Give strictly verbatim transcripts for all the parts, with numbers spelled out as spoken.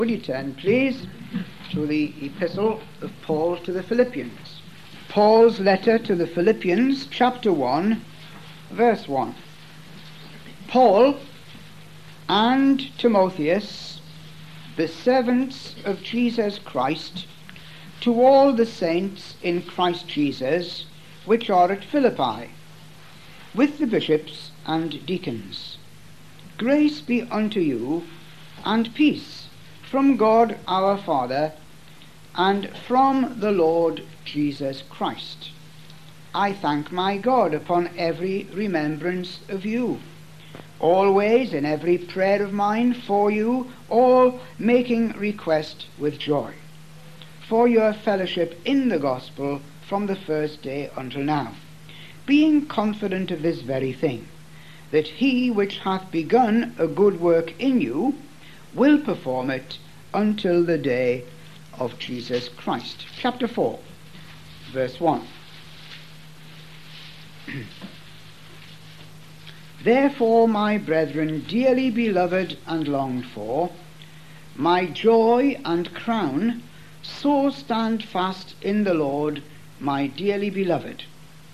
Will you turn, please, to the epistle of Paul to the Philippians. Paul's letter to the Philippians, chapter one, verse one. Paul and Timotheus, the servants of Jesus Christ, to all the saints in Christ Jesus, which are at Philippi, with the bishops and deacons. Grace be unto you, and peace from God our Father, and from the Lord Jesus Christ. I thank my God upon every remembrance of you, always in every prayer of mine for you, all making request with joy, for your fellowship in the gospel from the first day until now, being confident of this very thing, that he which hath begun a good work in you will perform it until the day of Jesus Christ. Chapter four, verse one. Therefore, my brethren, dearly beloved and longed for, my joy and crown, so stand fast in the Lord, my dearly beloved.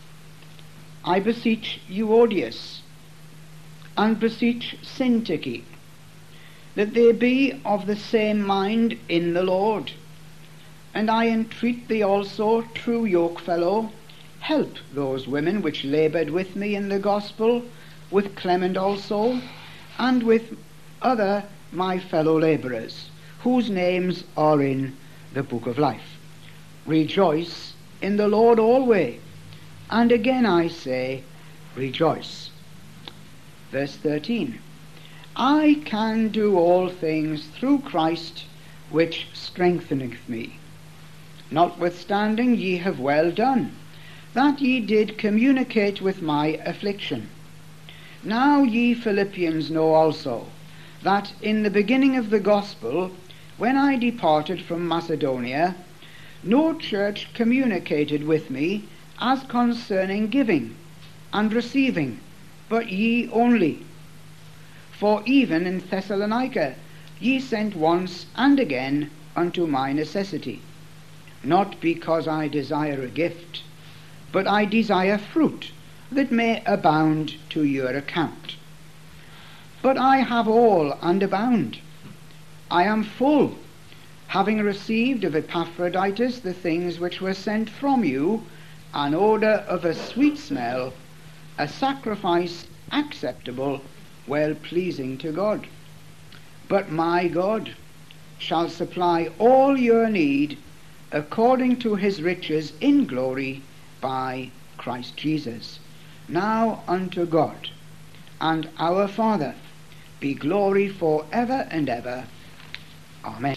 I beseech Euodias, and beseech Syntyche, that they be of the same mind in the Lord. And I entreat thee also, true yokefellow, help those women which laboured with me in the gospel, with Clement also, and with other my fellow labourers, whose names are in the book of life. Rejoice in the Lord always, and again I say, rejoice. Verse thirteen. I can do all things through Christ, which strengtheneth me. Notwithstanding ye have well done, that ye did communicate with my affliction. Now ye Philippians know also, that in the beginning of the gospel, when I departed from Macedonia, no church communicated with me as concerning giving and receiving, but ye only. For even in Thessalonica ye sent once and again unto my necessity, not because I desire a gift, but I desire fruit that may abound to your account. But I have all and abound. I am full, having received of Epaphroditus the things which were sent from you, an odour of a sweet smell, a sacrifice acceptable, well pleasing to God. But my God shall supply all your need according to his riches in glory by Christ Jesus. Now unto God and our Father be glory for ever and ever. Amen.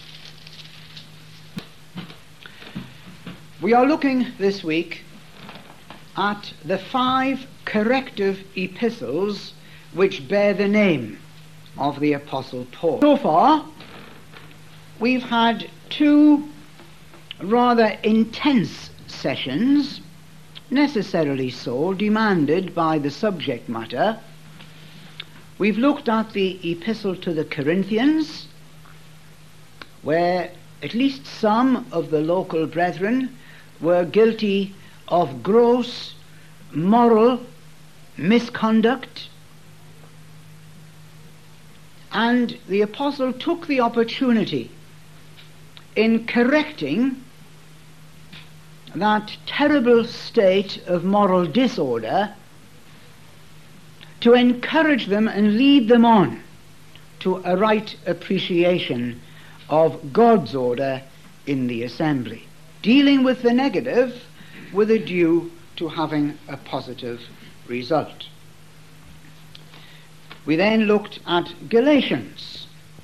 We are looking this week at the five corrective epistles which bear the name of the Apostle Paul. So far, we've had two rather intense sessions, necessarily so, demanded by the subject matter. We've looked at the epistle to the Corinthians, where at least some of the local brethren were guilty of gross moral misconduct, and the apostle took the opportunity in correcting that terrible state of moral disorder to encourage them and lead them on to a right appreciation of God's order in the assembly, dealing with the negative with a due to having a positive result. We then looked at Galatians,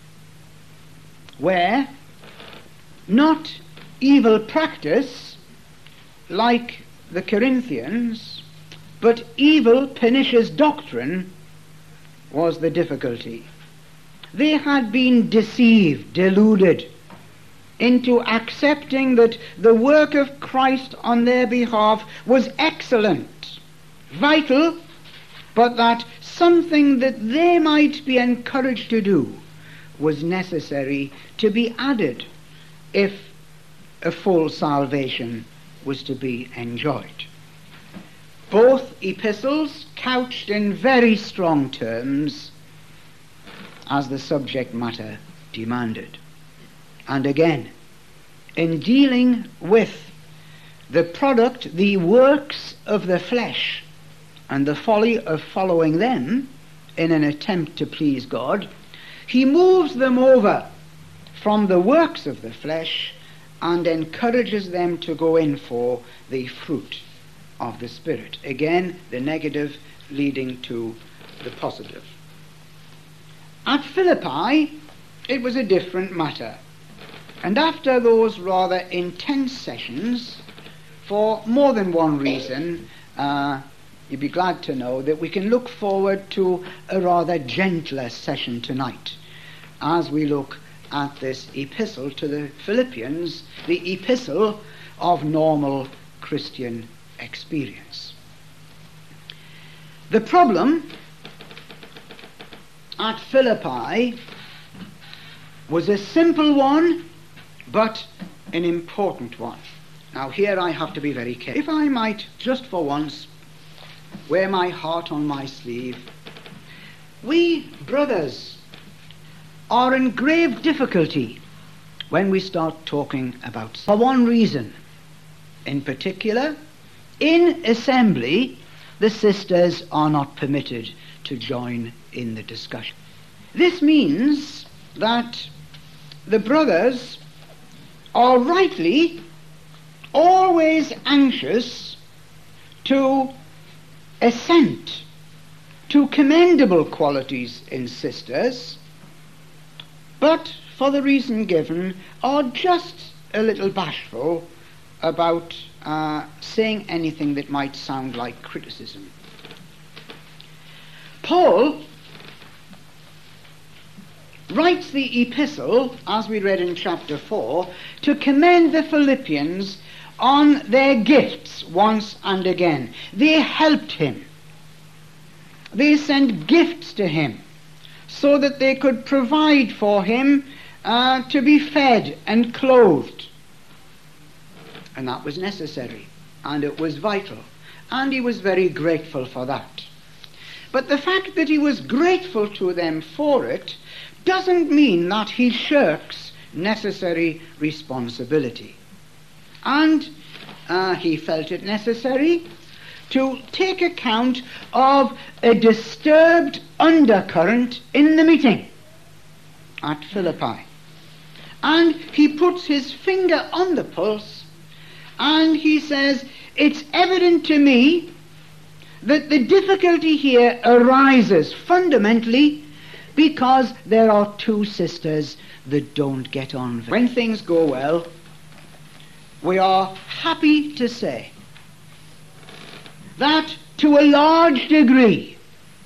where not evil practice like the Corinthians, but evil pernicious doctrine was the difficulty. They had been deceived, deluded into accepting that the work of Christ on their behalf was excellent, vital, but that something that they might be encouraged to do was necessary to be added if a full salvation was to be enjoyed. Both epistles couched in very strong terms as the subject matter demanded. And again, in dealing with the product, the works of the flesh, and the folly of following them in an attempt to please God, he moves them over from the works of the flesh and encourages them to go in for the fruit of the Spirit. Again, the negative leading to the positive. At Philippi, it was a different matter. And after those rather intense sessions, for more than one reason, uh, you'd be glad to know that we can look forward to a rather gentler session tonight as we look at this epistle to the Philippians, the epistle of normal Christian experience. The problem at Philippi was a simple one, but an important one. Now here I have to be very careful. If I might, just for once, wear my heart on my sleeve, we brothers are in grave difficulty when we start talking about, for one reason in particular. In assembly, the sisters are not permitted to join in the discussion. This means that the brothers are rightly always anxious to assent to commendable qualities in sisters, but for the reason given are just a little bashful about uh, saying anything that might sound like criticism. Paul writes the epistle, as we read in chapter four, to commend the Philippians on their gifts once and again. They helped him. They sent gifts to him so that they could provide for him uh, to be fed and clothed. And that was necessary, and it was vital, and he was very grateful for that. But the fact that he was grateful to them for it doesn't mean that he shirks necessary responsibility. And uh, he felt it necessary to take account of a disturbed undercurrent in the meeting at Philippi. And he puts his finger on the pulse and he says, it's evident to me that the difficulty here arises fundamentally because there are two sisters that don't get on. When things go well, we are happy to say that to a large degree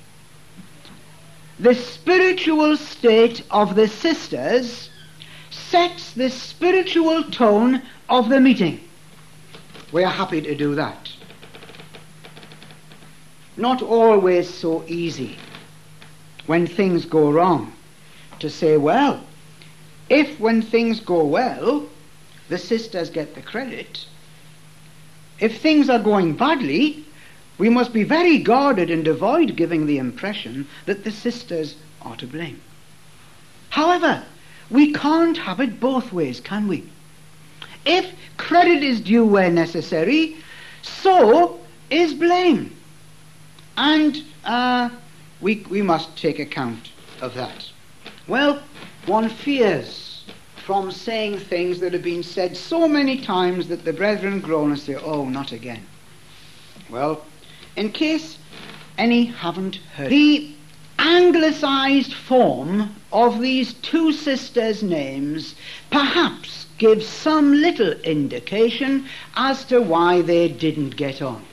the spiritual state of the sisters sets the spiritual tone of the meeting. We are happy to do that. Not always so easy when things go wrong to say, well, if when things go well the sisters get the credit, if things are going badly, we must be very guarded and avoid giving the impression that the sisters are to blame. However, we can't have it both ways, can we? If credit is due where necessary, so is blame. And uh, we, we must take account of that. Well, one fears from saying things that have been said so many times that the brethren groan and say, oh, not again. Well, in case any haven't heard, the anglicized form of these two sisters' names perhaps gives some little indication as to why they didn't get on.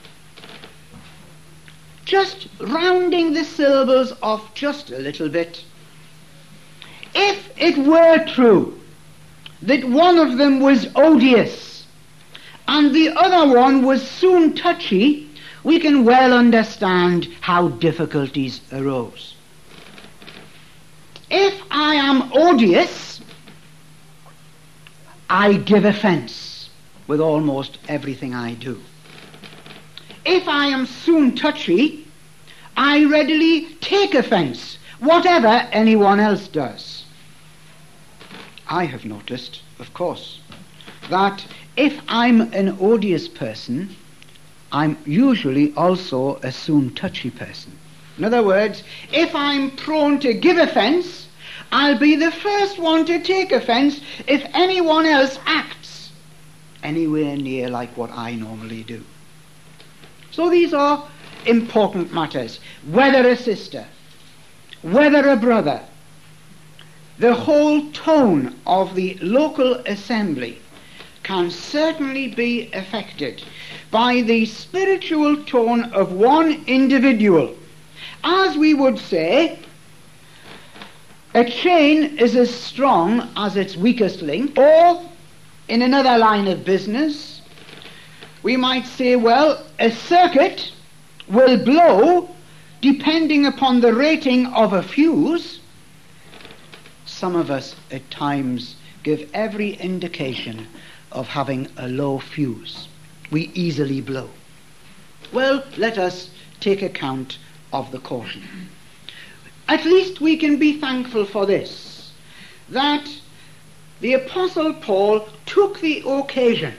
Just rounding the syllables off just a little bit. If it were true that one of them was odious and the other one was soon touchy, we can well understand how difficulties arose. If I am odious, I give offence with almost everything I do. If I am soon touchy, I readily take offence, whatever anyone else does. I have noticed, of course, that if I'm an odious person, I'm usually also a soon touchy person. In other words, if I'm prone to give offence, I'll be the first one to take offence if anyone else acts anywhere near like what I normally do. So these are important matters. Whether a sister, whether a brother, the whole tone of the local assembly can certainly be affected by the spiritual tone of one individual. As we would say, a chain is as strong as its weakest link, or in another line of business, we might say, well, a circuit will blow depending upon the rating of a fuse. Some of us at times give every indication of having a low fuse. We easily blow. Well, let us take account of the caution. At least we can be thankful for this, that the Apostle Paul took the occasion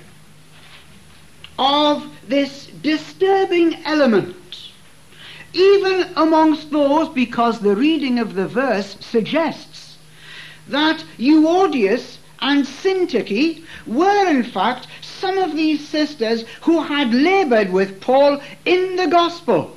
of this disturbing element, even amongst those, because the reading of the verse suggests that Euodias and Syntyche were in fact some of these sisters who had labored with Paul in the gospel.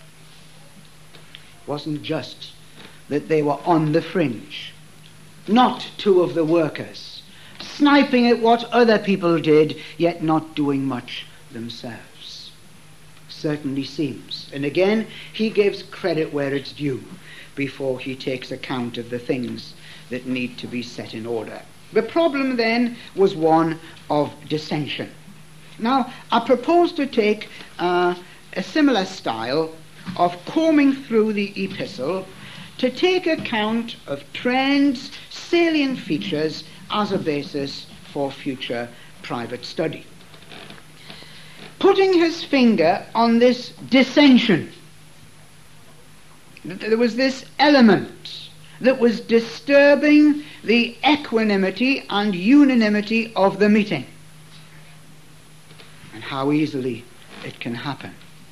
It wasn't just that they were on the fringe, not two of the workers, sniping at what other people did, yet not doing much themselves. Certainly seems. And again, he gives credit where it's due before he takes account of the things that need to be set in order. The problem then was one of dissension. Now, I propose to take uh, a similar style of combing through the epistle to take account of trends, salient features as a basis for future private study. Putting his finger on this dissension, there was this element that was disturbing the equanimity and unanimity of the meeting, and how easily it can happen.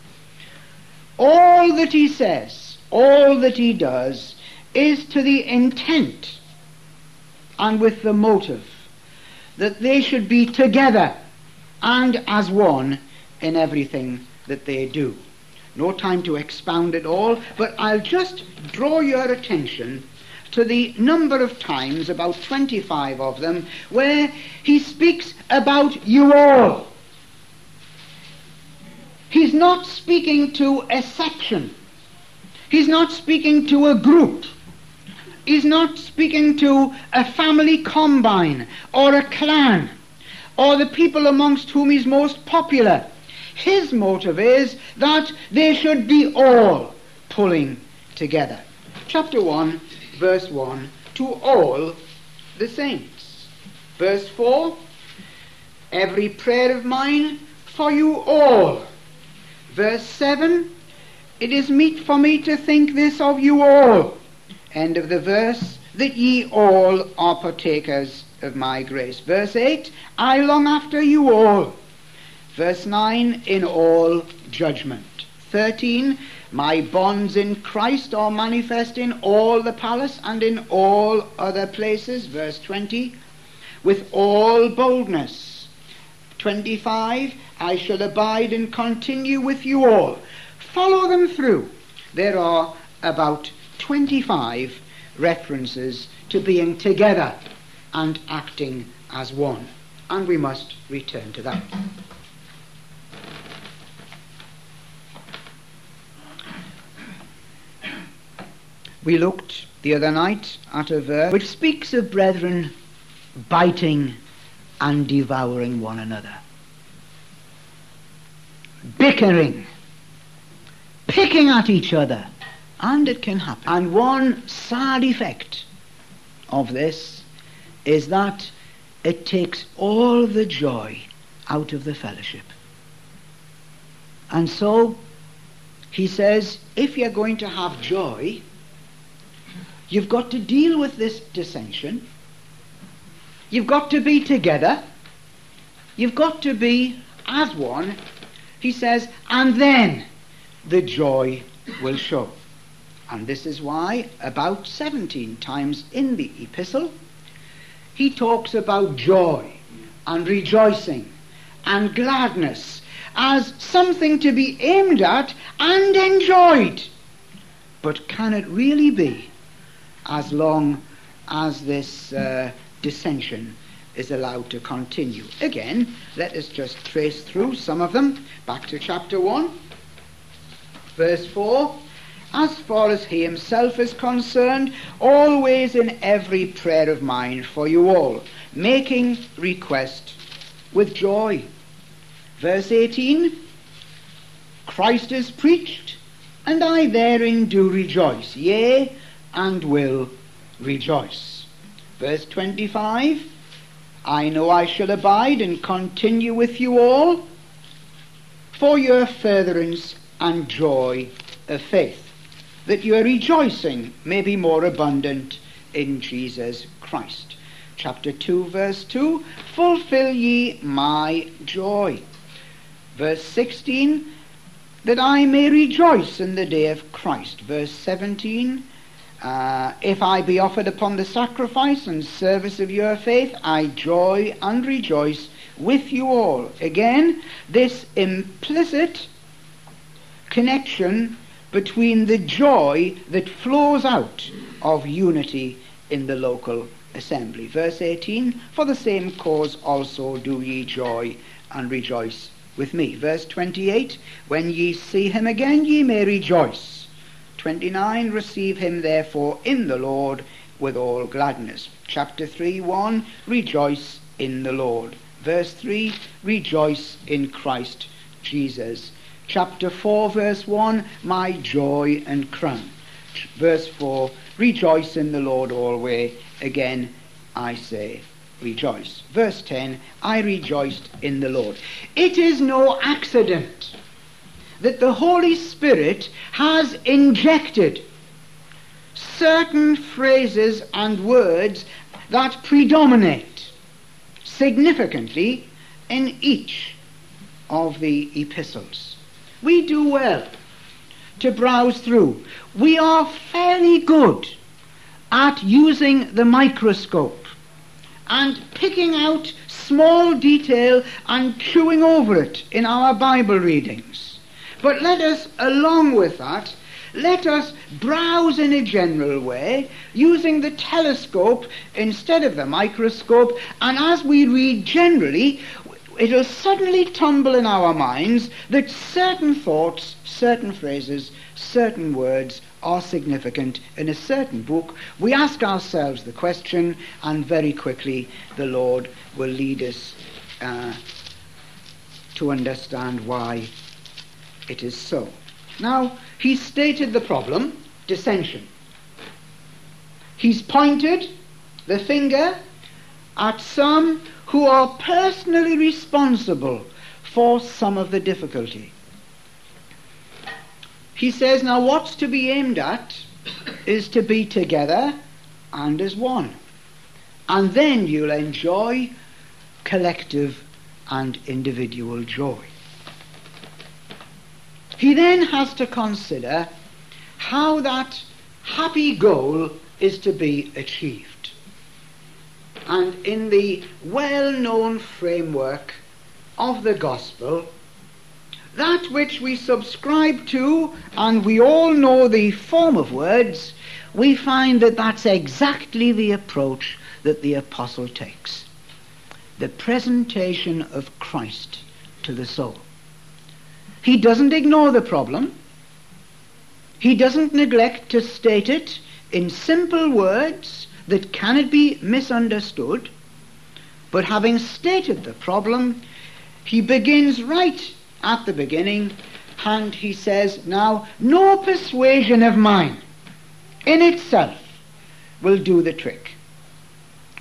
All that he says, all that he does, is to the intent and with the motive that they should be together and as one in everything that they do. No time to expound it all, but I'll just draw your attention to the number of times, about twenty-five of them, where he speaks about you all. He's not speaking to a section. He's not speaking to a group. He's not speaking to a family combine or a clan or the people amongst whom he's most popular. His motive is that they should be all pulling together. Chapter one, verse one, to all the saints. Verse four, every prayer of mine for you all. Verse seven, it is meet for me to think this of you all. End of the verse, that ye all are partakers of my grace. Verse eight, I long after you all. Verse nine, in all judgment. thirteen, my bonds in Christ are manifest in all the palace and in all other places. Verse twenty, with all boldness. twenty-five, I shall abide and continue with you all. Follow them through. There are about twenty-five references to being together and acting as one. And we must return to that. We looked the other night at a verse which speaks of brethren biting and devouring one another, bickering, picking at each other, and it can happen. And one sad effect of this is that it takes all the joy out of the fellowship. And so he says, if you're going to have joy, you've got to deal with this dissension. You've got to be together. You've got to be as one. He says, and then the joy will show. And this is why about seventeen times in the epistle he talks about joy and rejoicing and gladness as something to be aimed at and enjoyed. But can it really be as long as this uh, dissension is allowed to continue? Again, let us just trace through some of them. Back to chapter one, verse four. As far as he himself is concerned, always in every prayer of mine for you all, making request with joy. Verse eighteen, Christ is preached, and I therein do rejoice, yea, and will rejoice. Verse twenty-five, I know I shall abide and continue with you all for your furtherance and joy of faith, that your rejoicing may be more abundant in Jesus Christ. Chapter two, verse two, fulfill ye my joy. Verse sixteen, that I may rejoice in the day of Christ. Verse seventeen, uh, if I be offered upon the sacrifice and service of your faith, I joy and rejoice with you all. Again, this implicit connection between the joy that flows out of unity in the local assembly. Verse eighteen, for the same cause also do ye joy and rejoice with me. Verse twenty-eight, when ye see him again ye may rejoice. twenty-nine, receive him therefore in the Lord with all gladness. Chapter three, one, rejoice in the Lord. Verse three, rejoice in Christ Jesus. Chapter four, verse one, my joy and crown. Verse four, rejoice in the Lord always. Again, I say, rejoice. Verse ten, I rejoiced in the Lord. It is no accident that the Holy Spirit has injected certain phrases and words that predominate significantly in each of the epistles. We do well to browse through. We are fairly good at using the microscope and picking out small detail and chewing over it in our Bible readings. But let us, along with that, let us browse in a general way, using the telescope instead of the microscope, and as we read generally, it'll suddenly tumble in our minds that certain thoughts, certain phrases, certain words are significant in a certain book. We ask ourselves the question, and very quickly the Lord will lead us uh, to understand why it is so. Now, he stated the problem, dissension. He's pointed the finger at some who are personally responsible for some of the difficulty. He says, now what's to be aimed at is to be together and as one. And then you'll enjoy collective and individual joy. He then has to consider how that happy goal is to be achieved. And in the well-known framework of the gospel, that which we subscribe to, and we all know the form of words, we find that that's exactly the approach that the apostle takes. The presentation of Christ to the soul. He doesn't ignore the problem. He doesn't neglect to state it in simple words that cannot be misunderstood. But having stated the problem, he begins right at the beginning, and he says, now, no persuasion of mine in itself will do the trick.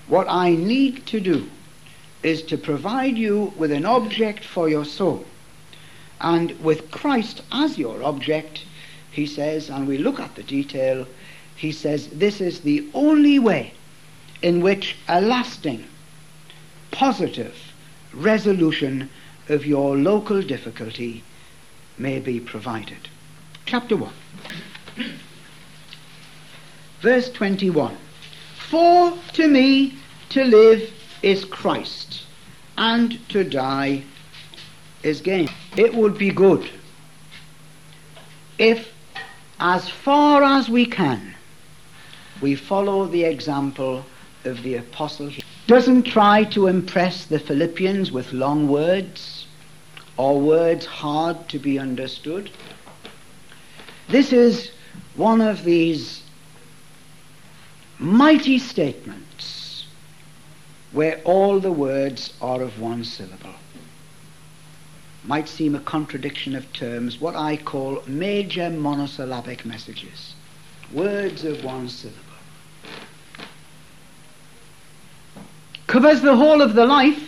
What I need to do is to provide you with an object for your soul. And with Christ as your object, he says, and we look at the detail, he says this is the only way in which a lasting, positive resolution of your local difficulty may be provided. Chapter one. Verse twenty-one. For to me to live is Christ, and to die is gain. It would be good if, as far as we can, we follow the example of the apostle. He doesn't try to impress the Philippians with long words or words hard to be understood. This is one of these mighty statements where all the words are of one syllable. Might seem a contradiction of terms, what I call major monosyllabic messages. Words of one syllable. Covers the whole of the life.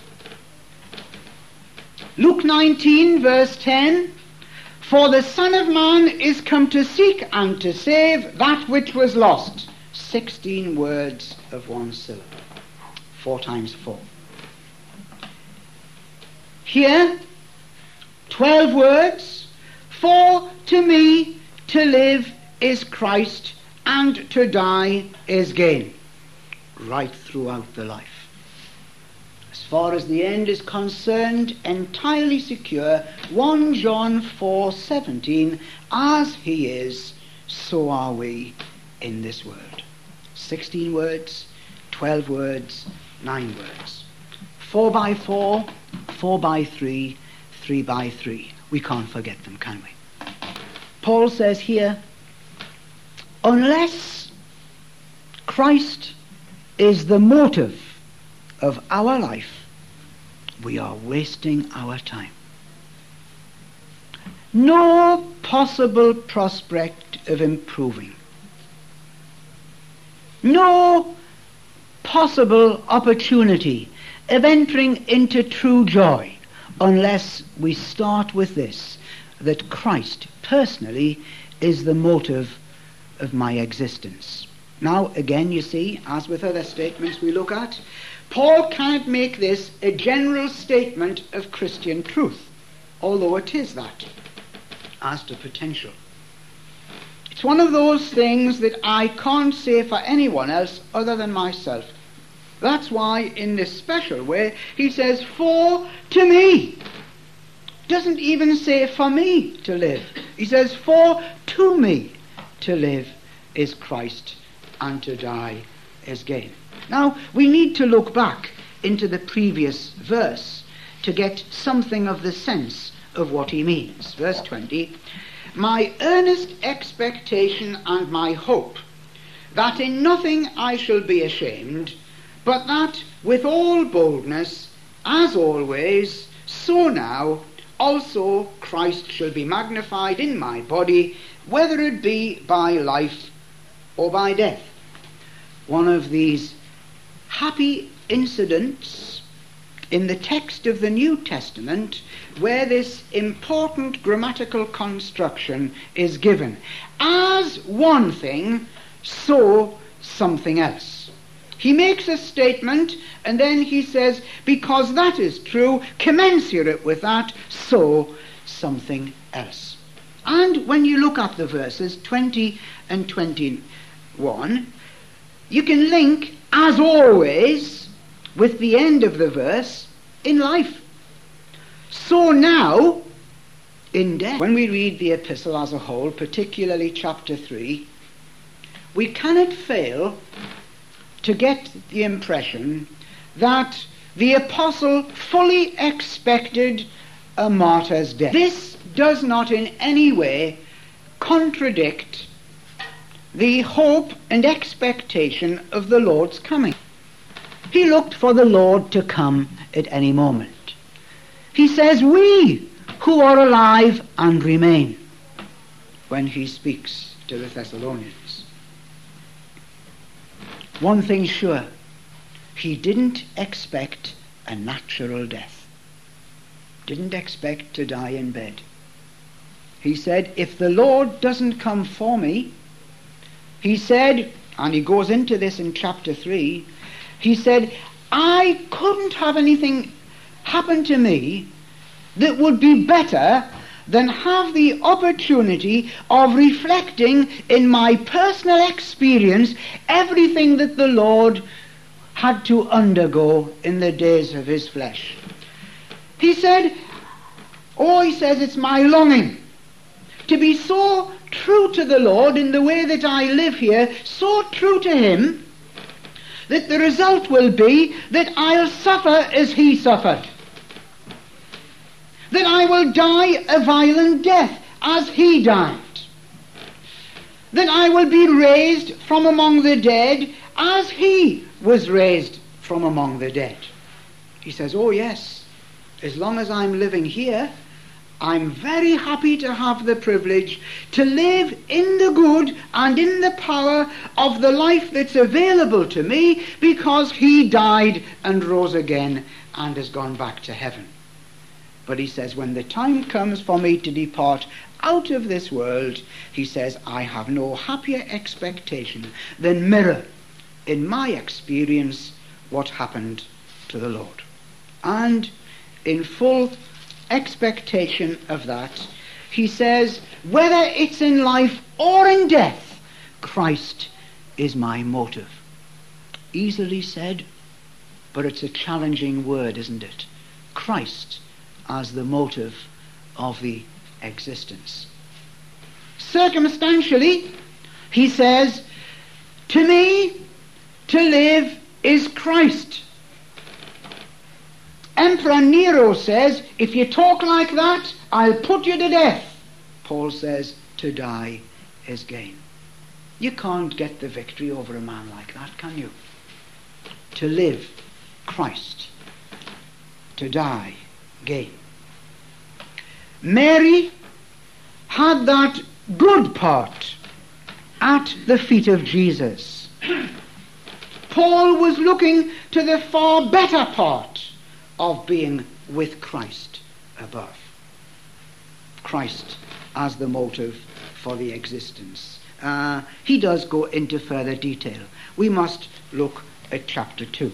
Luke nineteen verse ten, for the Son of Man is come to seek and to save that which was lost. Sixteen words of one syllable. Four times four. Here, twelve words. For to me to live is Christ, and to die is gain. Right throughout the life. As far as the end is concerned, entirely secure. First John four seventeen, as he is, so are we in this world. Sixteen words, twelve words, nine words. Four by four, four by three, three by three. We can't forget them, can we? Paul says here, unless Christ is the motive of our life, we are wasting our time. No possible prospect of improving. No possible opportunity of entering into true joy unless we start with this, that Christ personally is the motive of my existence. Now, again, you see, as with other statements we look at, Paul can't make this a general statement of Christian truth, although it is that, as to potential. It's one of those things that I can't say for anyone else other than myself. That's why, in this special way, he says, for to me. Doesn't even say for me to live. He says, for to me to live is Christ, and to die is gain. Now, we need to look back into the previous verse to get something of the sense of what he means. Verse twenty, my earnest expectation and my hope, that in nothing I shall be ashamed, but that with all boldness, as always, so now also Christ shall be magnified in my body, whether it be by life or by death. One of these happy incidents in the text of the New Testament where this important grammatical construction is given. As one thing, so something else. He makes a statement and then he says, because that is true, commensurate with that, so something else. And when you look at the verses twenty and twenty-one, you can link, as always, with the end of the verse, in life. So now, in death. When we read the epistle as a whole, particularly chapter three, we cannot fail to get the impression that the apostle fully expected a martyr's death. This does not in any way contradict the hope and expectation of the Lord's coming. He looked for the Lord to come at any moment. He says, we who are alive and remain, when he speaks to the Thessalonians. One thing sure, he didn't expect a natural death. Didn't expect to die in bed. He said, if the Lord doesn't come for me, he said, and he goes into this in chapter three, he said, I couldn't have anything happen to me that would be better than have the opportunity of reflecting in my personal experience everything that the Lord had to undergo in the days of his flesh. He said, oh, he says, it's my longing to be so true to the Lord in the way that I live here, so true to him, that the result will be that I'll suffer as he suffered. That I will die a violent death as he died. That I will be raised from among the dead as he was raised from among the dead. He says, oh yes, as long as I'm living here, I'm very happy to have the privilege to live in the good and in the power of the life that's available to me, because he died and rose again and has gone back to heaven. But he says, when the time comes for me to depart out of this world, he says, I have no happier expectation than mirror in my experience what happened to the Lord. And in full expectation of that, he says, whether it's in life or in death, Christ is my motive. Easily said, but it's a challenging word, isn't it? Christ as the motive of the existence. Circumstantially, he says, to me, to live is Christ. Emperor Nero says, if you talk like that, I'll put you to death. Paul says, to die is gain. You can't get the victory over a man like that, can you? To live, Christ. To die, gain. Mary had that good part at the feet of Jesus. Paul was looking to the far better part of being with Christ above. Christ as the motive for the existence. Uh, he does go into further detail. We must look at chapter two.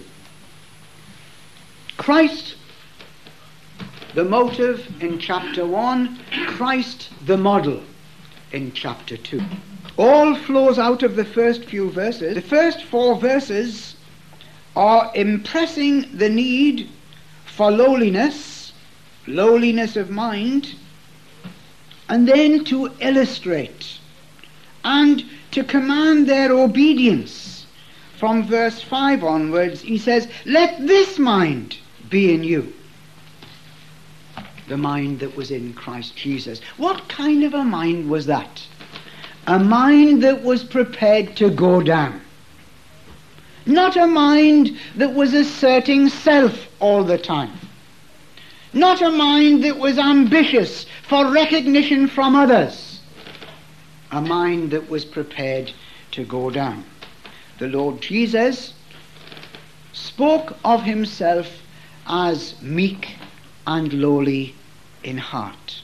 Christ, the motive in chapter one, Christ the model in chapter two. All flows out of the first few verses. The first four verses are impressing the need for lowliness, lowliness of mind, and then to illustrate and to command their obedience. From verse five onwards, he says, let this mind be in you. The mind that was in Christ Jesus. What kind of a mind was that? A mind that was prepared to go down. Not a mind that was asserting self all the time. Not a mind that was ambitious for recognition from others. A mind that was prepared to go down. The Lord Jesus spoke of himself as meek and lowly in heart.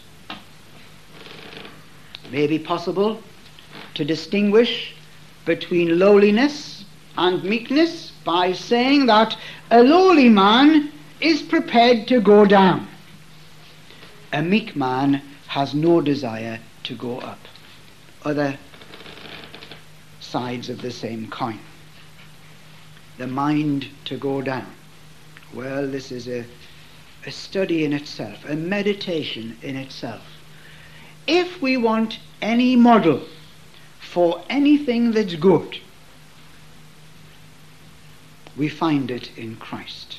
It may be possible to distinguish between lowliness and meekness by saying that a lowly man is prepared to go down. A meek man has no desire to go up. Other sides of the same coin. The mind to go down. Well, this is a, a study in itself, a meditation in itself. If we want any model for anything that's good, we find it in Christ.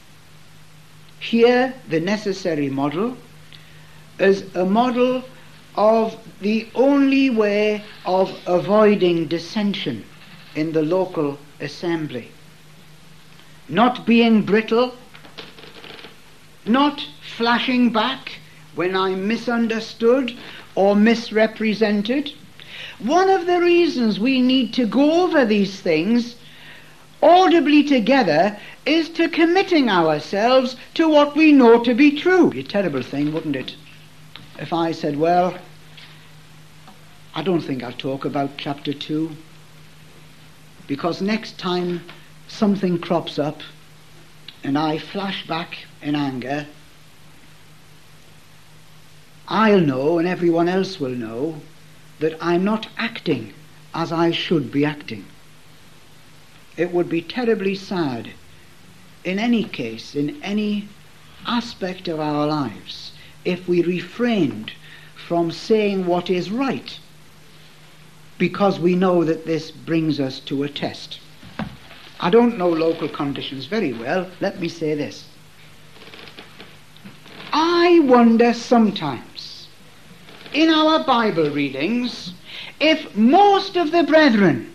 Here, the necessary model is a model of the only way of avoiding dissension in the local assembly. Not being brittle, not flashing back when I'm misunderstood or misrepresented. One of the reasons we need to go over these things audibly together is to committing ourselves to what we know to be true. It'd be a terrible thing, wouldn't it, if I said, well, I don't think I'll talk about chapter two, because next time something crops up and I flash back in anger, I'll know, and everyone else will know, that I'm not acting as I should be acting. It would be terribly sad in any case, in any aspect of our lives, if we refrained from saying what is right, because we know that this brings us to a test. I don't know local conditions very well. Let me say this. I wonder sometimes, in our Bible readings, if most of the brethren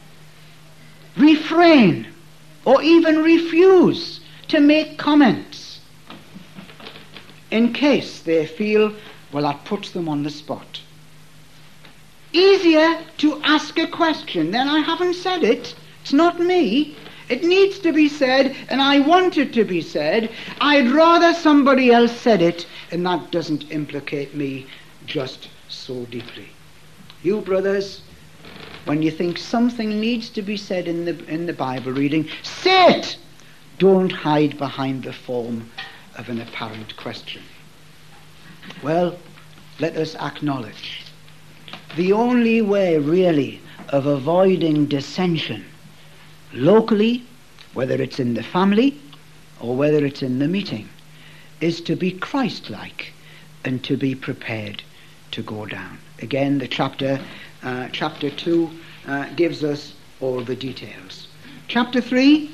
refrain or even refuse to make comments in case they feel, well, that puts them on the spot. Easier to ask a question than I haven't said it. It's not me. It needs to be said, and I want it to be said. I'd rather somebody else said it, and that doesn't implicate me just so deeply. You brothers, when you think something needs to be said in the in the Bible reading, say it! Don't hide behind the form of an apparent question. Well, let us acknowledge the only way really of avoiding dissension locally, whether it's in the family or whether it's in the meeting, is to be Christ-like and to be prepared to go down. Again, the chapter uh, chapter two uh, gives us all the details. Chapter three,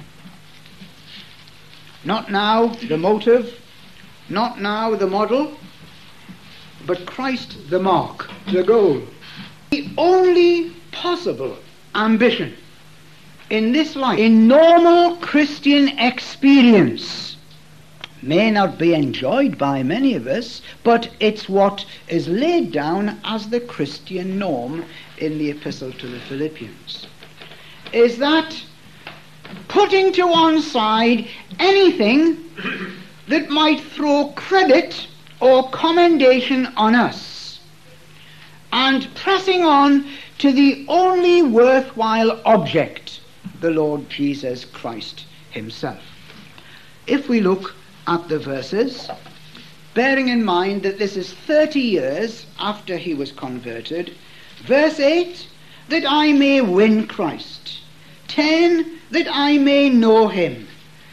not now the motive, not now the model, but Christ the mark, the goal. The only possible ambition in this life, in normal Christian experience, may not be enjoyed by many of us, but it's what is laid down as the Christian norm in the Epistle to the Philippians, is that putting to one side anything that might throw credit or commendation on us, and pressing on to the only worthwhile object, the Lord Jesus Christ himself. If we look at the verses, bearing in mind that this is thirty years after he was converted, verse eight, that I may win Christ. ten, that I may know him.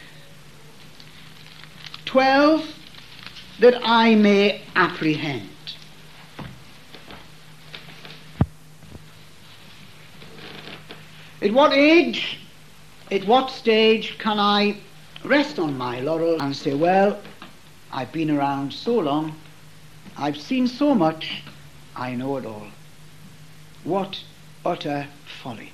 twelve, that I may apprehend. At what age, at what stage can I rest on my laurel and say, well, I've been around so long, I've seen so much, I know it all? What utter folly.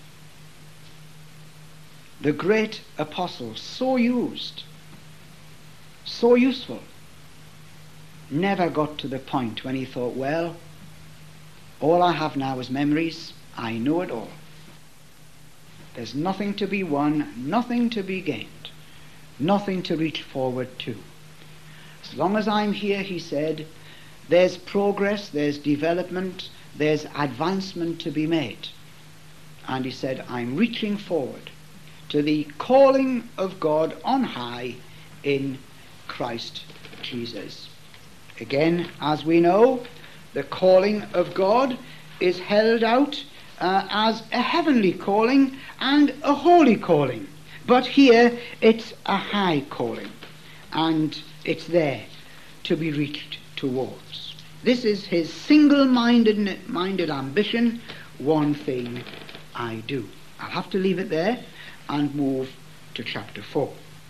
The great apostle, so used, so useful, never got to the point when he thought, well, all I have now is memories, I know it all. There's nothing to be won, nothing to be gained, nothing to reach forward to. As long as I'm here, he said, there's progress, there's development, there's advancement to be made. And he said, I'm reaching forward to the calling of God on high in Christ Jesus. Again, as we know, the calling of God is held out uh, as a heavenly calling and a holy calling. But here it's a high calling, and it's there to be reached towards. This is his single-minded minded ambition, one thing I do. I'll have to leave it there and move to chapter four.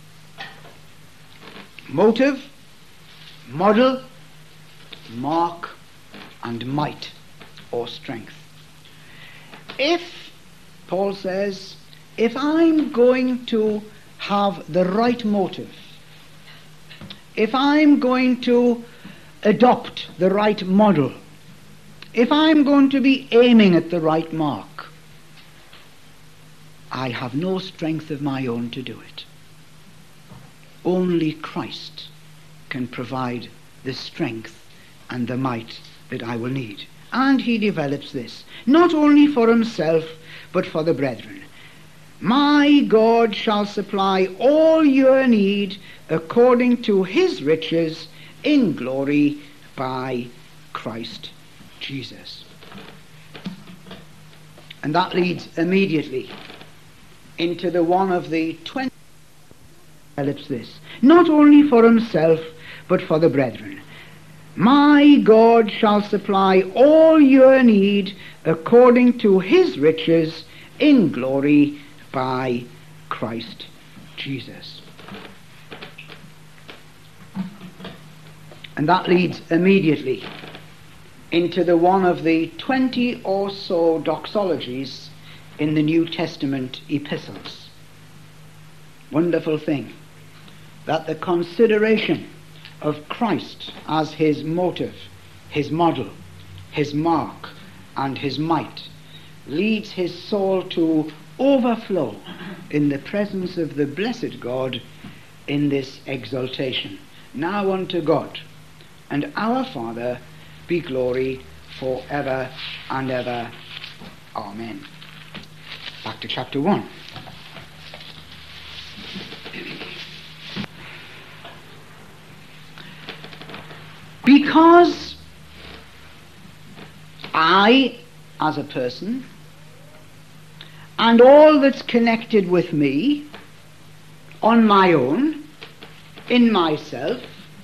Motive, model, mark, and might or strength. If, Paul says, if I'm going to have the right motive, if I'm going to adopt the right model, if I'm going to be aiming at the right mark, I have no strength of my own to do it. Only Christ can provide the strength and the might that I will need. And he develops this, not only for himself, but for the brethren. My God shall supply all your need according to his riches in glory by Christ Jesus. And that leads immediately into the one of the twenty develops this, not only for himself, but for the brethren. My God shall supply all your need according to his riches in glory by Christ Jesus. And that leads immediately into the one of the twenty or so doxologies in the New Testament epistles. Wonderful thing that the consideration of Christ as his motive, his model, his mark, and his might leads his soul to overflow in the presence of the blessed God in this exaltation. Now unto God and our Father be glory for ever and ever. Amen. Back to chapter one. Because I, as a person, and all that's connected with me, on my own, in myself,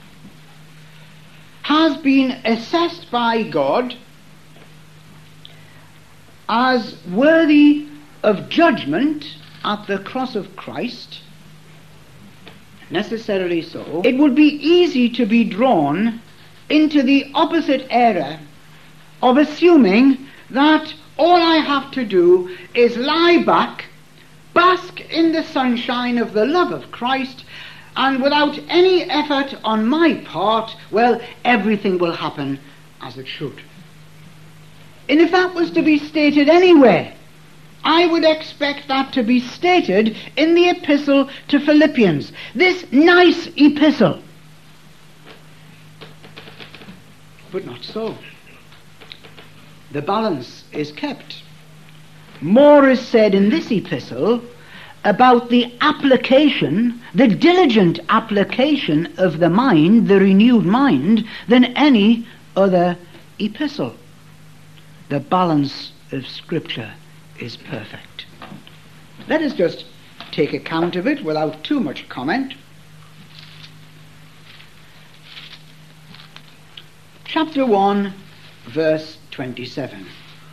has been assessed by God as worthy of judgment at the cross of Christ, necessarily so, it would be easy to be drawn into the opposite error of assuming that all I have to do is lie back, bask in the sunshine of the love of Christ, and without any effort on my part, well, everything will happen as it should. And if that was to be stated anywhere, I would expect that to be stated in the epistle to Philippians, this nice epistle. But not so. The balance is kept. More is said in this epistle about the application, the diligent application of the mind, the renewed mind, than any other epistle. The balance of Scripture is perfect. Let us just take account of it without too much comment. Chapter one, verse twenty-seven.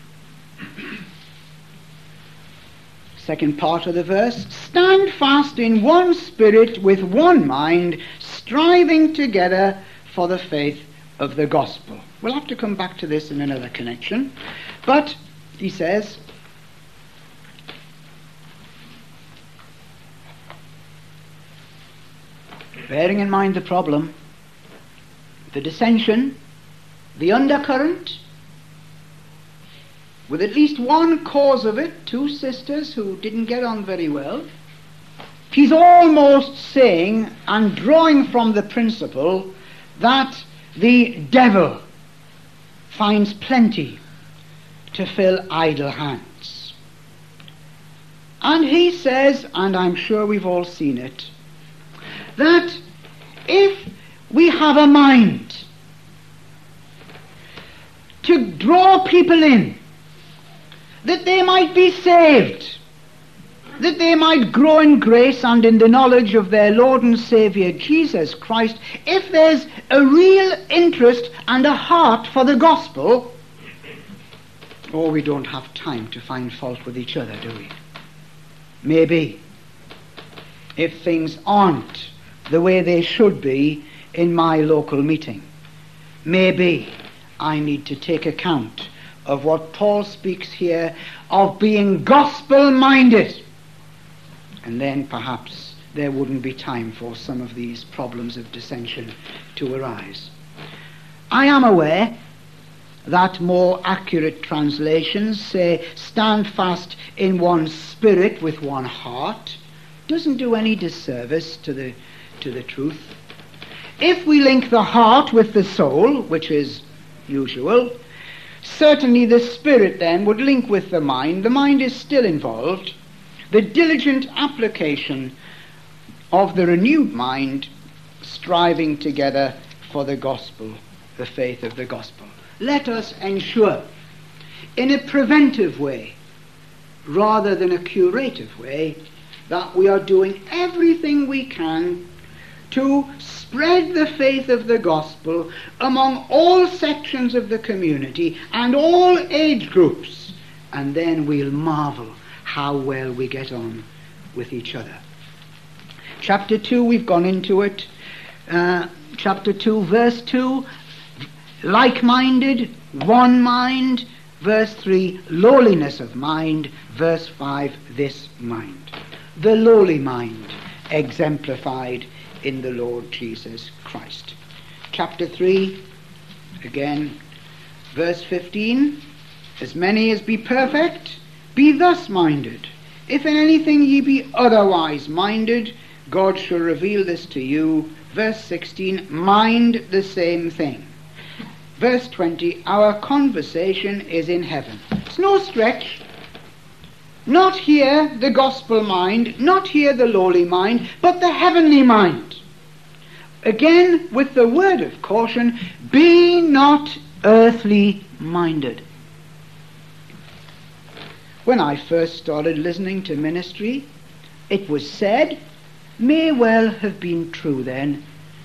Second part of the verse. Stand fast in one spirit with one mind, striving together for the faith of the gospel. We'll have to come back to this in another connection. But, he says, bearing in mind the problem, the dissension, the undercurrent, with at least one cause of it, two sisters who didn't get on very well, he's almost saying and drawing from the principle that the devil finds plenty to fill idle hands. And he says, and I'm sure we've all seen it, that if we have a mind to draw people in, that they might be saved, that they might grow in grace and in the knowledge of their Lord and Saviour Jesus Christ, if there's a real interest and a heart for the gospel, oh, we don't have time to find fault with each other, do we? Maybe, if things aren't the way they should be in my local meeting, maybe I need to take account of what Paul speaks here of being gospel-minded. And then perhaps there wouldn't be time for some of these problems of dissension to arise. I am aware that more accurate translations say, stand fast in one spirit with one heart, doesn't do any disservice to the, to the truth. If we link the heart with the soul, which is usual, certainly the spirit then would link with the mind. The mind is still involved. The diligent application of the renewed mind striving together for the gospel, the faith of the gospel. Let us ensure, in a preventive way, rather than a curative way, that we are doing everything we can to spread the faith of the gospel among all sections of the community and all age groups, and then we'll marvel how well we get on with each other. Chapter two, we've gone into it. Uh, chapter two, verse two, like-minded, one mind. Verse three, lowliness of mind. Verse five, this mind. The lowly mind exemplified in the Lord Jesus Christ. Chapter three, again, verse fifteen, as many as be perfect, be thus minded. If in anything ye be otherwise minded, God shall reveal this to you. Verse sixteen, mind the same thing. Verse twenty, our conversation is in heaven. It's no stretch. Not here the gospel mind, not here the lowly mind, but the heavenly mind. Again, with the word of caution, be not earthly minded. When I first started listening to ministry, it was said, may well have been true then,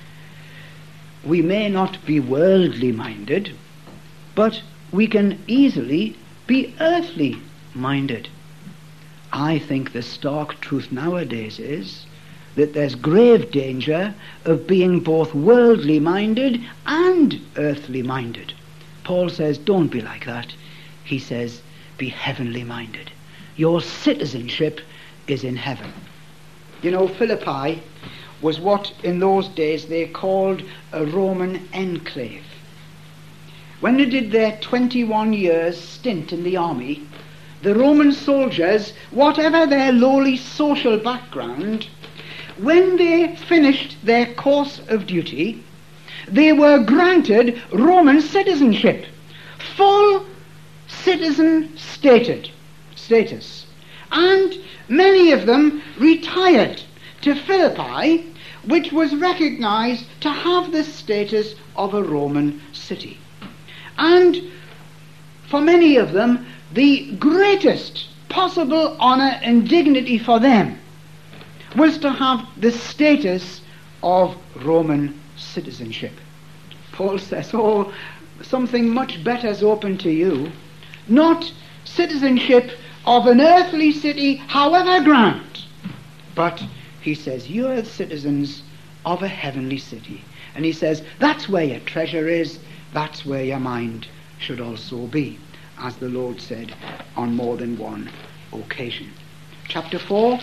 we may not be worldly minded, but we can easily be earthly minded. I think the stark truth nowadays is that there's grave danger of being both worldly minded and earthly minded. Paul says, don't be like that. He says, be heavenly minded. Your citizenship is in heaven. You know, Philippi was what in those days they called a Roman enclave. When they did their twenty-one years stint in the army, the Roman soldiers, whatever their lowly social background, when they finished their course of duty, they were granted Roman citizenship, full citizen stated, status. And many of them retired to Philippi, which was recognized to have the status of a Roman city. And for many of them, the greatest possible honor and dignity for them was to have the status of Roman citizenship. Paul says, oh, something much better is open to you, not citizenship of an earthly city, however grand, but he says, you're citizens of a heavenly city. And he says, that's where your treasure is, that's where your mind should also be, as the Lord said on more than one occasion. Chapter four,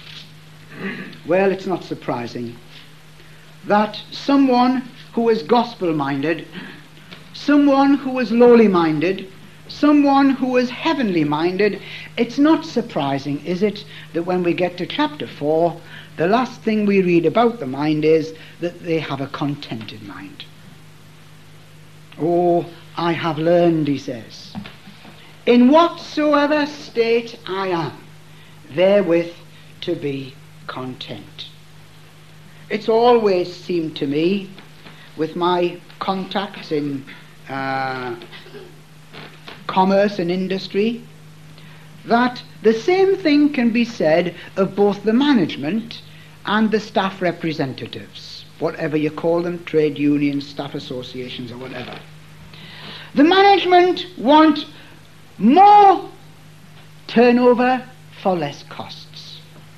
well, it's not surprising that someone who is gospel-minded, someone who is lowly-minded, someone who is heavenly-minded, it's not surprising, is it, that when we get to chapter four, the last thing we read about the mind is that they have a contented mind. Oh, I have learned, he says, in whatsoever state I am, therewith to be content. It's always seemed to me, with my contacts in uh, commerce and industry, that the same thing can be said of both the management and the staff representatives, whatever you call them, trade unions, staff associations, or whatever. The management want more turnover for less costs.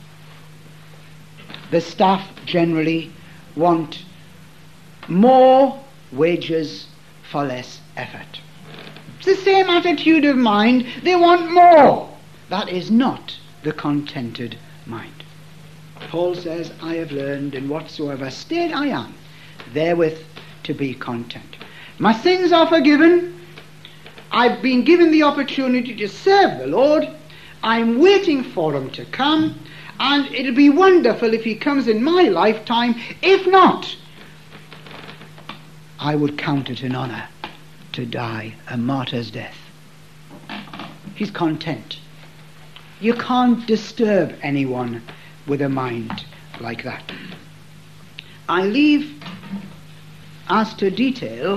The staff generally want more wages for less effort. It's the same attitude of mind. They want more. That is not the contented mind. Paul says, I have learned in whatsoever state I am, therewith to be content. My sins are forgiven. I've been given the opportunity to serve the Lord. I'm waiting for him to come, and it'll be wonderful if he comes in my lifetime. If not, I would count it an honor to die a martyr's death. He's content. You can't disturb anyone with a mind like that. I leave, as to detail,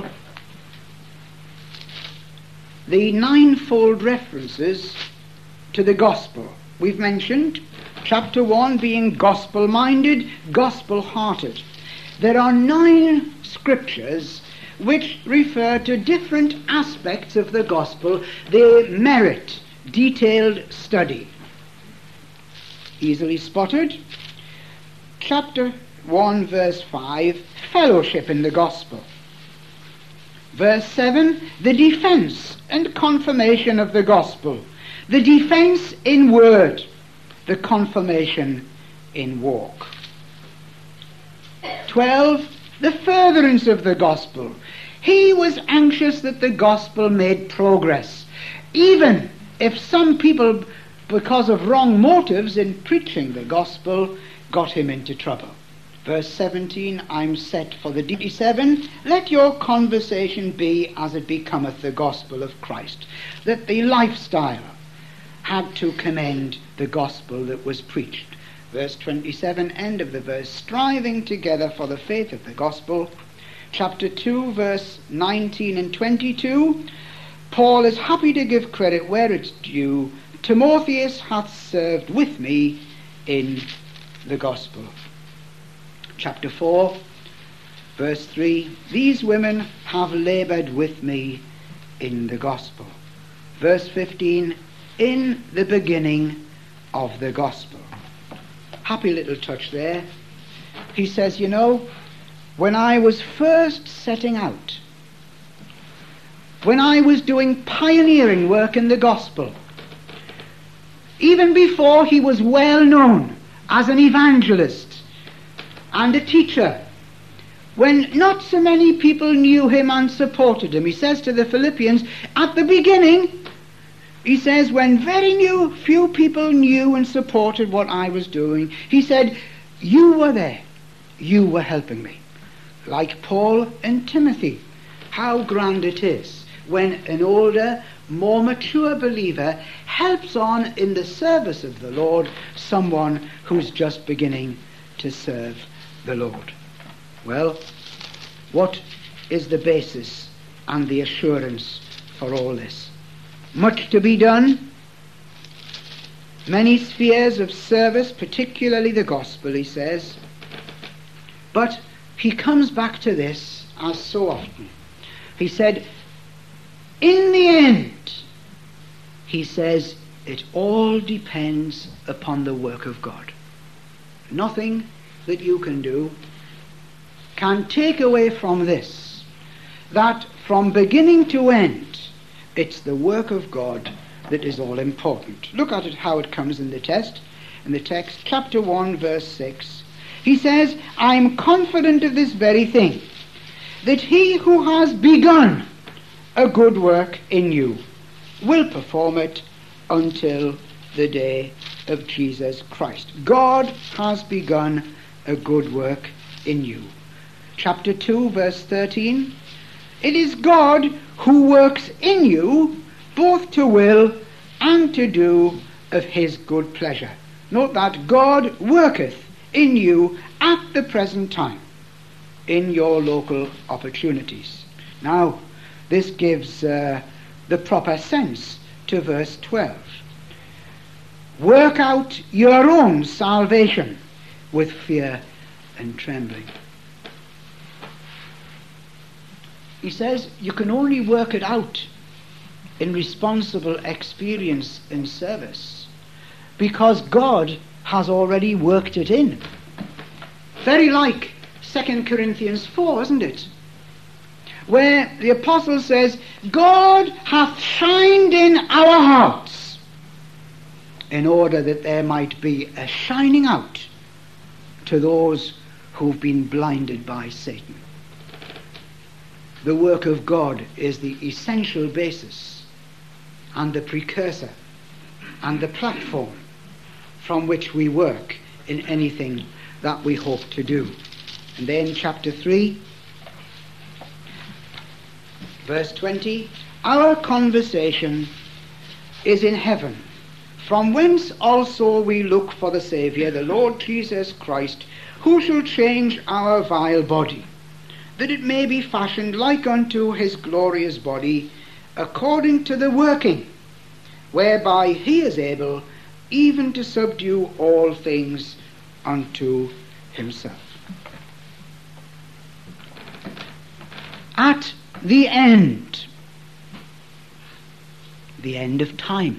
the ninefold references to the gospel. We've mentioned chapter one being gospel-minded, gospel-hearted. There are nine scriptures which refer to different aspects of the gospel. They merit detailed study. Easily spotted. Chapter one, verse five, fellowship in the gospel. Verse seven, the defense and confirmation of the gospel. The defense in word, the confirmation in walk. twelve, the furtherance of the gospel. He was anxious that the gospel made progress, even if some people, because of wrong motives in preaching the gospel, got him into trouble. Verse seventeen, I'm set for the duty. seven, let your conversation be as it becometh the gospel of Christ. That the lifestyle had to commend the gospel that was preached. Verse twenty-seven, end of the verse, striving together for the faith of the gospel. Chapter two, verse nineteen and twenty-two, Paul is happy to give credit where it's due. Timotheus hath served with me in the gospel. Chapter four, verse three, these women have laboured with me in the gospel. Verse fifteen, in the beginning of the gospel. Happy little touch there. He says, you know, when I was first setting out, when I was doing pioneering work in the gospel, even before he was well known as an evangelist and a teacher, when not so many people knew him and supported him, he says to the Philippians, at the beginning, he says, when very new, few people knew and supported what I was doing, he said, you were there. You were helping me. Like Paul and Timothy. How grand it is when an older, more mature believer helps on in the service of the Lord someone who's just beginning to serve the Lord. Well, what is the basis and the assurance for all this? Much to be done. Many spheres of service, particularly the gospel, he says. But he comes back to this, as so often. He said, in the end, he says, it all depends upon the work of God. Nothing that you can do can take away from this, that from beginning to end, it's the work of God that is all important. Look at it, how it comes in the text. In the text, chapter one, verse six. He says, I'm confident of this very thing, that he who has begun a good work in you will perform it until the day of Jesus Christ. God has begun a good work in you. Chapter two, verse thirteen. It is God who works in you both to will and to do of his good pleasure. Note that God worketh in you at the present time in your local opportunities. Now, this gives uh, the proper sense to verse twelve. Work out your own salvation with fear and trembling. He says you can only work it out in responsible experience and service because God has already worked it in. Very like Second Corinthians four, isn't it? Where the apostle says, God hath shined in our hearts in order that there might be a shining out to those who've been blinded by Satan. The work of God is the essential basis and the precursor and the platform from which we work in anything that we hope to do. And then chapter three, verse twenty, our conversation is in heaven, from whence also we look for the Saviour, the Lord Jesus Christ, who shall change our vile body, that it may be fashioned like unto his glorious body, according to the working, whereby he is able even to subdue all things unto himself. At the end, the end of time,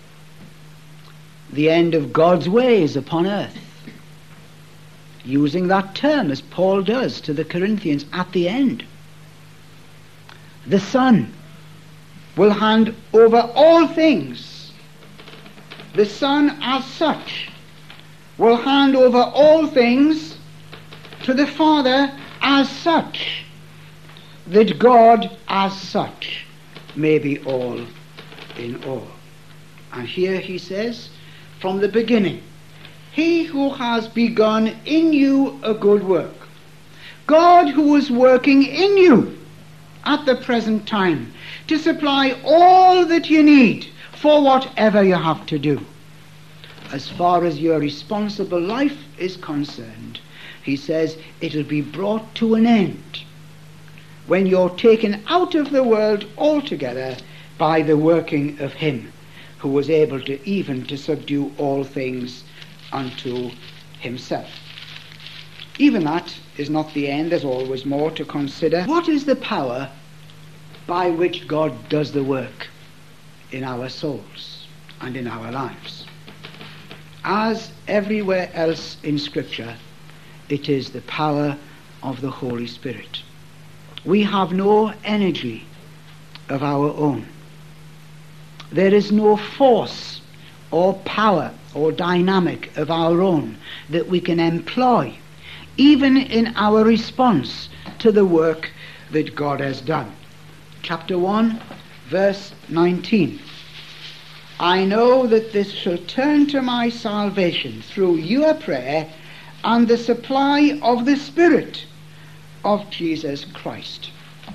the end of God's ways upon earth, using that term as Paul does to the Corinthians, at the end, the Son will hand over all things. The Son as such will hand over all things to the Father as such, that God as such may be all in all. And here he says, from the beginning, he who has begun in you a good work, God who is working in you at the present time to supply all that you need for whatever you have to do. As far as your responsible life is concerned, he says it'll be brought to an end when you're taken out of the world altogether by the working of him who was able to even to subdue all things unto himself. Even that is not the end. There's always more to consider. What is the power by which God does the work in our souls and in our lives? As everywhere else in Scripture, it is the power of the Holy Spirit. We have no energy of our own. There is no force or power or dynamic of our own that we can employ, even in our response to the work that God has done. Chapter one, verse nineteen. I know that this shall turn to my salvation through your prayer and the supply of the Spirit of Jesus Christ.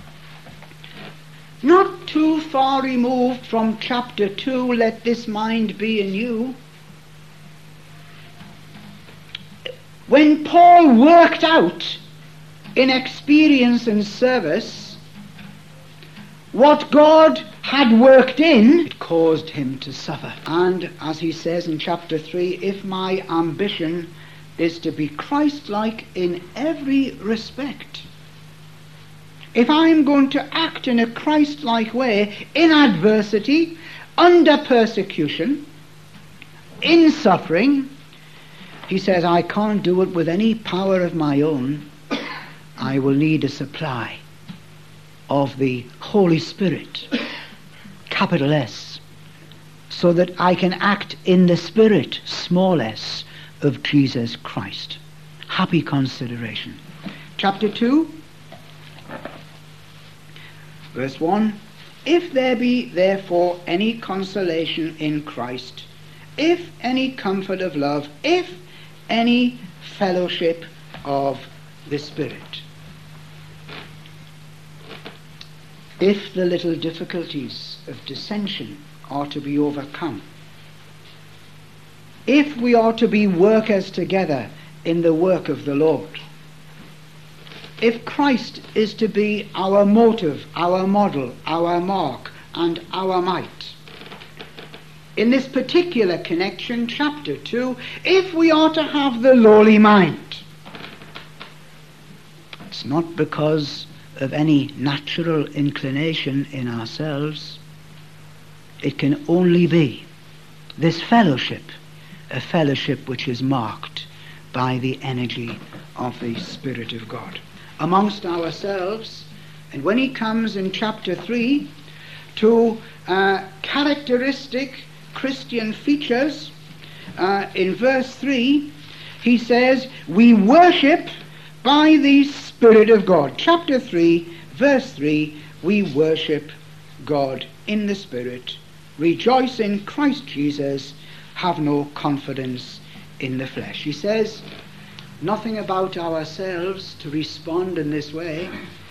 Not too far removed from chapter two, let this mind be in you. When Paul worked out in experience and service what God had worked in, it caused him to suffer. And as he says in chapter three, if my ambition is to be Christ-like in every respect, if I'm going to act in a Christ-like way in adversity, under persecution, in suffering, he says, I can't do it with any power of my own. I will need a supply of the Holy Spirit, capital S, so that I can act in the Spirit, small s, of Jesus Christ. Happy consideration. Chapter two, verse one. If there be therefore any consolation in Christ, if any comfort of love, if any fellowship of the Spirit, if the little difficulties of dissension are to be overcome, if we are to be workers together in the work of the Lord, if Christ is to be our motive, our model, our mark, and our might, in this particular connection, chapter two, if we are to have the lowly mind, it's not because of any natural inclination in ourselves. It can only be this fellowship, a fellowship which is marked by the energy of the Spirit of God amongst ourselves. And when he comes in chapter three to uh, characteristic Christian features, uh, in verse three, he says, we worship by the Spirit of God. Chapter three, verse three, we worship God in the Spirit rejoice in Christ Jesus, have no confidence in the flesh. He says nothing about ourselves to respond in this way,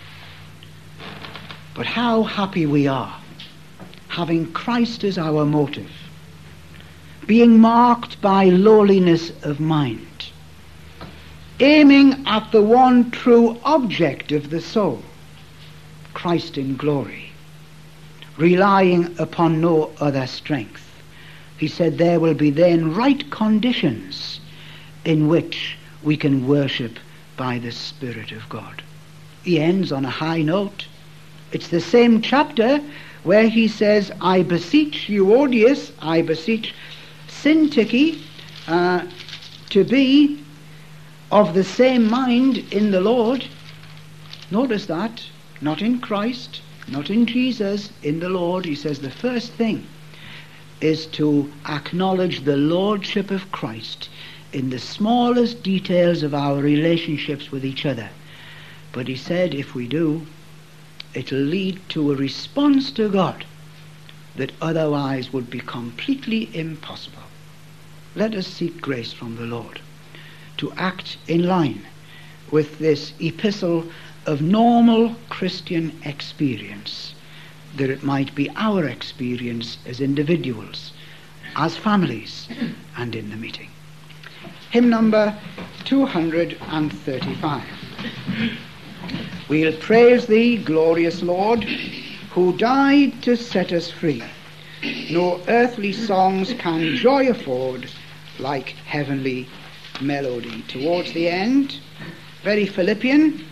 but how happy we are having Christ as our motive, being marked by lowliness of mind, aiming at the one true object of the soul, Christ in glory, relying upon no other strength. He said there will be then right conditions in which we can worship by the Spirit of God. He ends on a high note. It's the same chapter where he says, I beseech Euodias, I beseech Syntyche, uh, to be of the same mind in the Lord. Notice that, not in Christ, not in Jesus, in the Lord. He says the first thing is to acknowledge the lordship of Christ in the smallest details of our relationships with each other. But he said if we do, it'll lead to a response to God that otherwise would be completely impossible. Let us seek grace from the Lord to act in line with this epistle of normal Christian experience, that it might be our experience as individuals, as families, and in the meeting. Hymn number two hundred thirty-five. We'll praise thee, glorious Lord, who died to set us free. No earthly songs can joy afford like heavenly melody. Towards the end, very Philippian.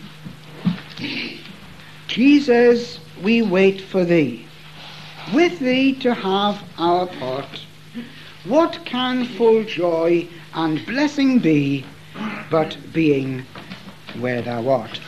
Jesus, we wait for thee, with thee to have our part. What can full joy and blessing be, but being where thou art?